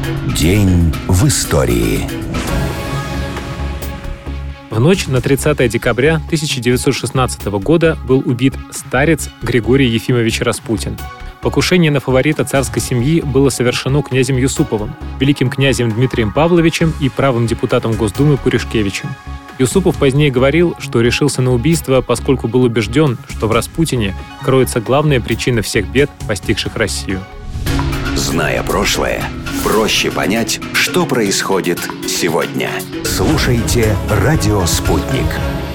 День в истории. В ночь на 30 декабря 1916 года был убит старец Григорий Ефимович Распутин. Покушение на фаворита царской семьи было совершено князем Юсуповым, великим князем Дмитрием Павловичем и правым депутатом Госдумы Пуришкевичем. Юсупов позднее говорил, что решился на убийство, поскольку был убежден, что в Распутине кроется главная причина всех бед, постигших Россию. Зная прошлое, проще понять, что происходит сегодня. Слушайте «Радио Спутник».